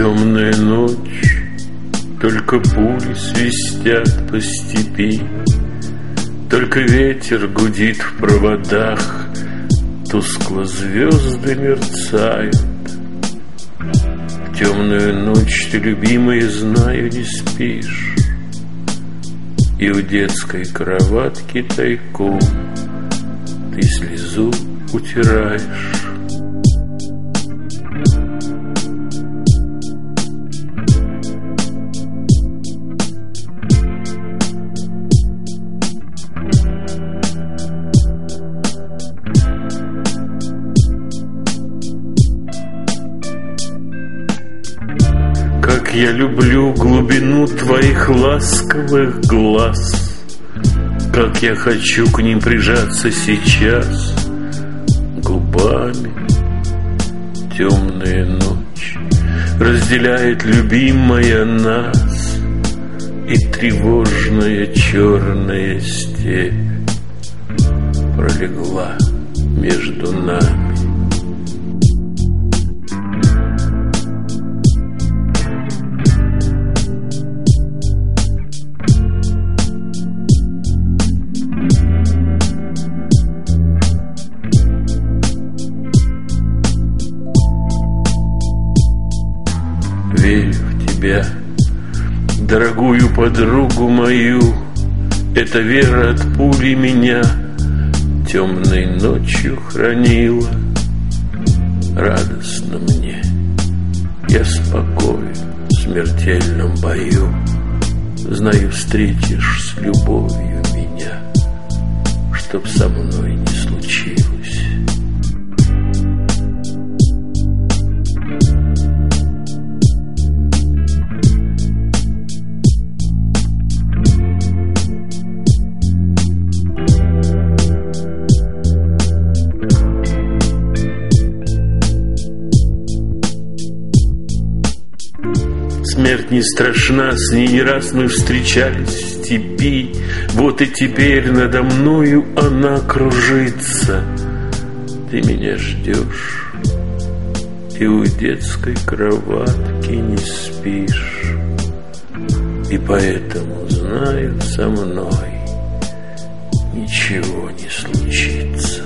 Темная ночь, только пули свистят по степи, только ветер гудит в проводах, тускло звезды мерцают. В темную ночь ты, любимая, знаю, не спишь, и у детской кроватки тайком ты слезу утираешь. Как я люблю глубину твоих ласковых глаз, как я хочу к ним прижаться сейчас губами. Темная ночь разделяет, любимая, нас, и тревожная черная степь пролегла между нами. Верю в тебя, дорогую подругу мою, эта вера от пули меня темной ночью хранила. Радостно мне, я спокоен в смертельном бою, знаю, встретишь с любовью меня, чтоб со мной не случилось. Смерть не страшна, с ней не раз мы встречались в степи. Вот и теперь надо мною она кружится. Ты меня ждешь, и у детской кроватки не спишь, и поэтому знаю, со мной ничего не случится.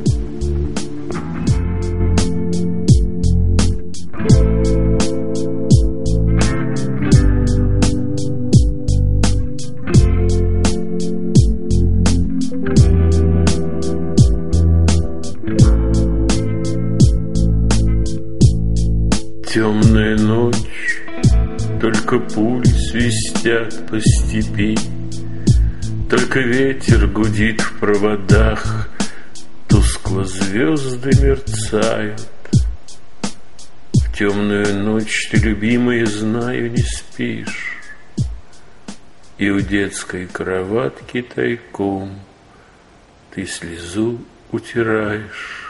Темная ночь, только пули свистят по степи, только ветер гудит в проводах, тускло звезды мерцают. В темную ночь ты, любимая, знаю, не спишь, и у детской кроватки тайком ты слезу утираешь.